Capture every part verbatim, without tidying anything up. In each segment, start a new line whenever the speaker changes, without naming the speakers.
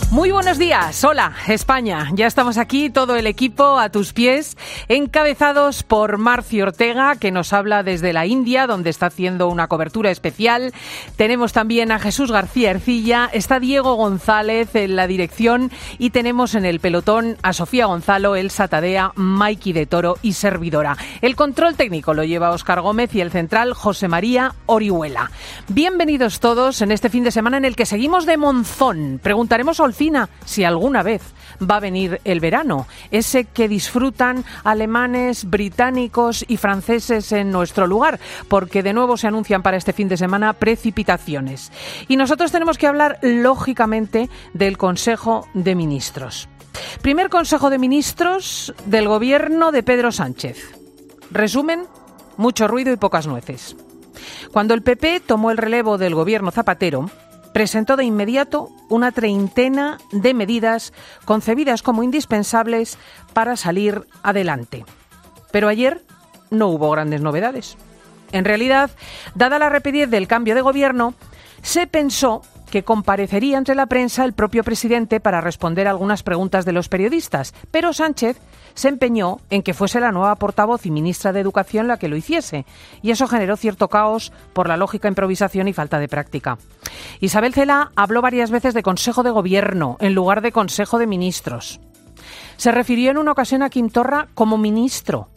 Muy buenos días, hola España, ya estamos aquí, todo el equipo a tus pies, encabezados por Marci Ortega, que nos habla desde la India, donde está haciendo una cobertura especial. Tenemos también a Jesús García Ercilla, está Diego González en la dirección y tenemos en el pelotón a Sofía Gonzalo, Elsa Tadea, Maiki de Toro y servidora. El control técnico lo lleva Óscar Gómez y el central José María Orihuela. Bienvenidos todos en este fin de semana en el que seguimos de monzón. Preguntaremos a Olfina si alguna vez va a venir el verano, ese que disfrutan alemanes, británicos y franceses en nuestro lugar, porque de nuevo se anuncian para este fin de semana precipitaciones. Y nosotros tenemos que hablar, lógicamente, del Consejo de Ministros. Primer Consejo de Ministros del gobierno de Pedro Sánchez. Resumen, mucho ruido y pocas nueces. Cuando el P P tomó el relevo del gobierno Zapatero, presentó de inmediato una treintena de medidas concebidas como indispensables para salir adelante. Pero ayer no hubo grandes novedades. En realidad, dada la rapidez del cambio de gobierno, se pensó que comparecería ante la prensa el propio presidente para responder a algunas preguntas de los periodistas, pero Sánchez se empeñó en que fuese la nueva portavoz y ministra de Educación la que lo hiciese, y eso generó cierto caos por la lógica improvisación y falta de práctica. Isabel Celaá habló varias veces de Consejo de Gobierno en lugar de Consejo de Ministros. Se refirió en una ocasión a Quim Torra como ministro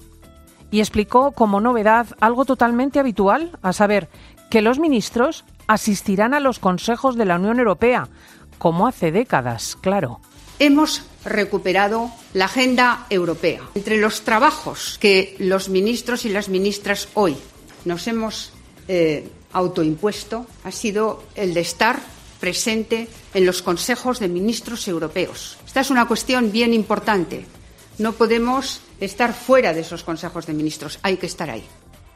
y explicó como novedad algo totalmente habitual, a saber, que los ministros asistirán a los consejos de la Unión Europea, como hace décadas, claro.
Hemos recuperado la agenda europea. Entre los trabajos que los ministros y las ministras hoy nos hemos eh, autoimpuesto ha sido el de estar presente en los consejos de ministros europeos. Esta es una cuestión bien importante. No podemos estar fuera de esos consejos de ministros, hay que estar ahí.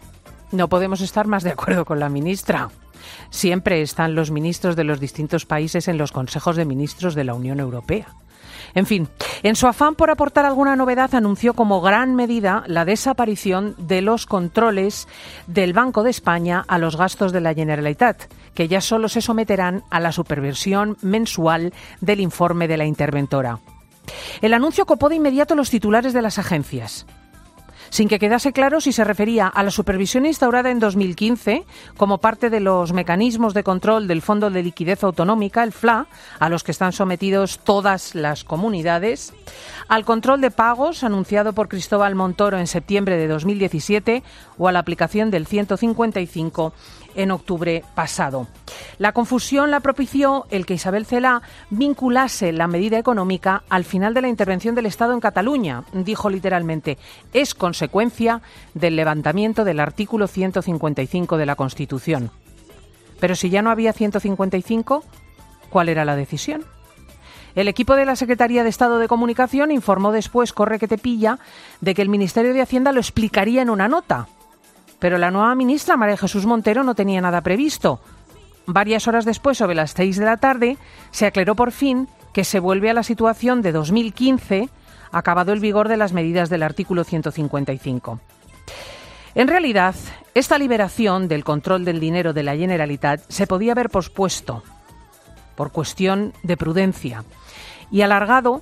No podemos estar más de acuerdo con la ministra. Siempre están los ministros de los distintos países en los consejos de ministros de la Unión Europea. En fin, en su afán por aportar alguna novedad, anunció como gran medida la desaparición de los controles del Banco de España a los gastos de la Generalitat, que ya solo se someterán a la supervisión mensual del informe de la interventora. El anuncio copó de inmediato los titulares de las agencias, sin que quedase claro si se refería a la supervisión instaurada en dos mil quince como parte de los mecanismos de control del Fondo de Liquidez Autonómica, el F L A, a los que están sometidos todas las comunidades, al control de pagos anunciado por Cristóbal Montoro en septiembre de dos mil diecisiete o a la aplicación del ciento cincuenta y cinco en octubre pasado. La confusión la propició el que Isabel Celaá vinculase la medida económica al final de la intervención del Estado en Cataluña. Dijo literalmente, es consecuencia del levantamiento del artículo ciento cincuenta y cinco de la Constitución. Pero si ya no había ciento cincuenta y cinco, ¿cuál era la decisión? El equipo de la Secretaría de Estado de Comunicación informó después, corre que te pilla, de que el Ministerio de Hacienda lo explicaría en una nota. Pero la nueva ministra, María Jesús Montero, no tenía nada previsto. Varias horas después, sobre las seis de la tarde, se aclaró por fin que se vuelve a la situación de dos mil quince, acabado el vigor de las medidas del artículo ciento cincuenta y cinco. En realidad, esta liberación del control del dinero de la Generalitat se podía haber pospuesto por cuestión de prudencia y alargado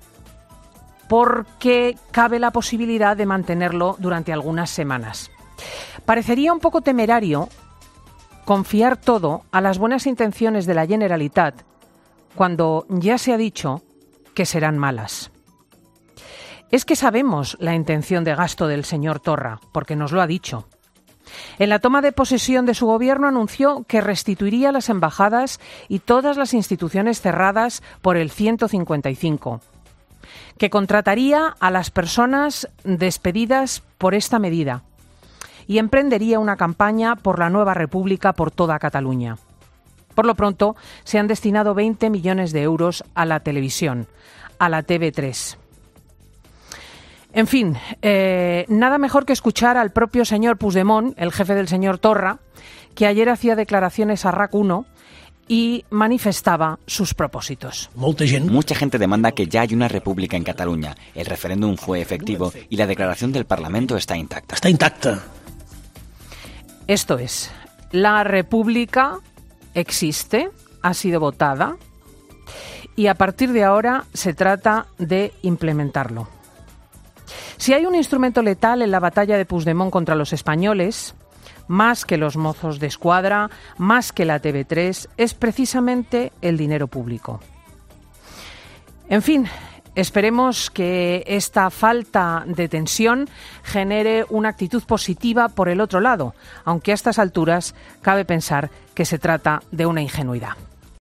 porque cabe la posibilidad de mantenerlo durante algunas semanas. Parecería un poco temerario confiar todo a las buenas intenciones de la Generalitat cuando ya se ha dicho que serán malas. Es que sabemos la intención de gasto del señor Torra, porque nos lo ha dicho. En la toma de posesión de su gobierno anunció que restituiría las embajadas y todas las instituciones cerradas por el ciento cincuenta y cinco, que contrataría a las personas despedidas por esta medida y emprendería una campaña por la nueva república por toda Cataluña. Por lo pronto, se han destinado veinte millones de euros a la televisión, a la T V tres. En fin, eh, nada mejor que escuchar al propio señor Puigdemont, el jefe del señor Torra, que ayer hacía declaraciones a R A C uno y manifestaba sus propósitos.
Mucha gente demanda que ya hay una república en Cataluña. El referéndum fue efectivo y la declaración del Parlamento está intacta.
Está intacta.
Esto es, la república existe, ha sido votada y a partir de ahora se trata de implementarlo. Si hay un instrumento letal en la batalla de Puigdemont contra los españoles, más que los mozos de escuadra, más que la T V tres, es precisamente el dinero público. En fin, esperemos que esta falta de tensión genere una actitud positiva por el otro lado, aunque a estas alturas cabe pensar que se trata de una ingenuidad.